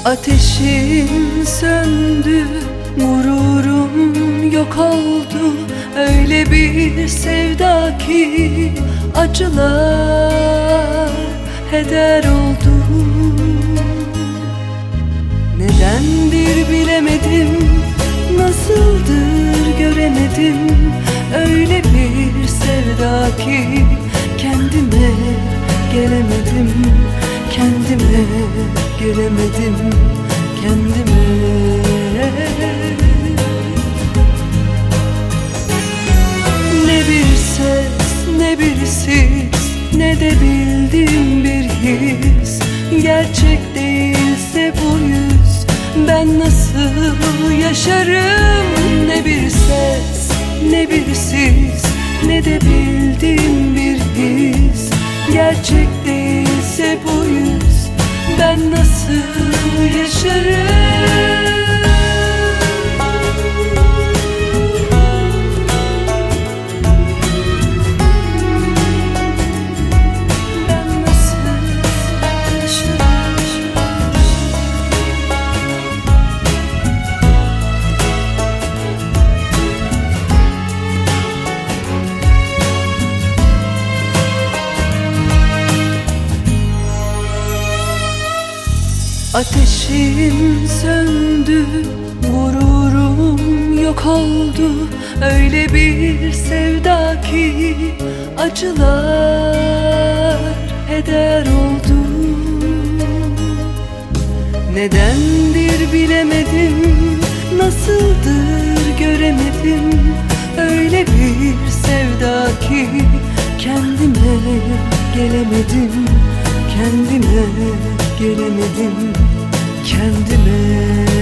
Ateşim söndü, gururum yok oldu. Öyle bir sevda ki acılar heder oldu. Nedendir bilemedim, nasıldır göremedim. Öyle bir sevda ki kendime gelemedim. Kendime gelemedim, kendime. Ne bir ses, ne bir sis, ne de bildiğim bir his. Gerçek değilse bu yüz, ben nasıl yaşarım? Ne bir ses, ne bir sis, ne de bildiğim bir his. Gerçek değilse bu yüz, ben nasıl yaşarım? Ben nasıl yaşarım? Ateşim söndü, gururum yok oldu. Öyle bir sevda ki acılar heder oldu. Nedendir bilemedim, nasıldır göremedim. Öyle bir sevda ki kendime gelemedim. Kendime gelemedim, kendime.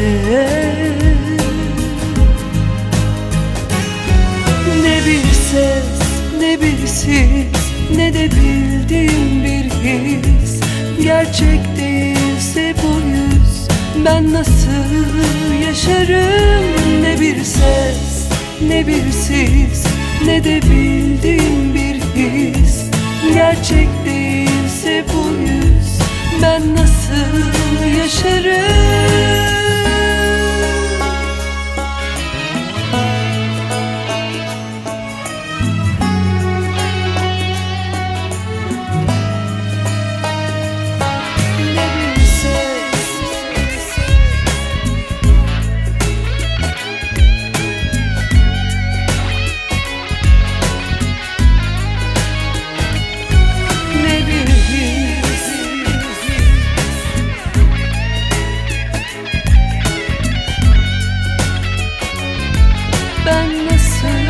Ne bir ses, ne bir sis, ne de bildiğim bir his. Gerçek değilse bu yüz, ben nasıl yaşarım? Ne bir ses, ne bir sis, ne de bildiğim bir his. Gerçek değilse bu yüz, ben nasıl yaşarım? Ne bir ses, ne bir his. Ben nasıl,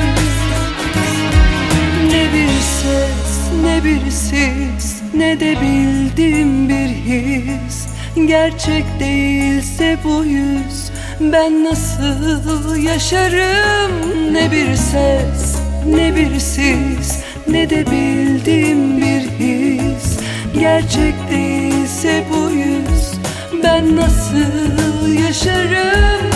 ne bir ses, ne bir sis, ne de bildiğim bir his. Gerçek değilse bu yüz, ben nasıl yaşarım? Ne bir ses, ne bir sis, ne de bildiğim bir his. Gerçek değilse bu yüz, ben nasıl yaşarım?